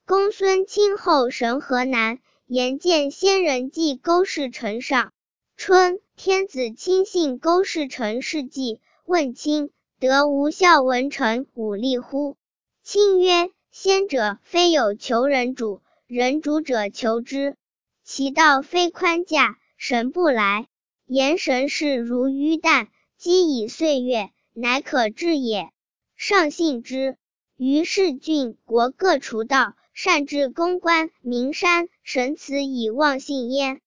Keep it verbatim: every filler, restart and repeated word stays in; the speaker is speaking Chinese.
公孙卿后神河南，言见先人记勾氏臣上。春，天子亲信勾氏臣事迹，问卿，得无孝文臣武力乎？卿曰：先者非有求人主，人主者求之。其道非宽驾，神不来。言神事如淤淡，积以岁月，乃可治也。上信之。于是郡国各除道，善治公关，名山，神此以忘信焉。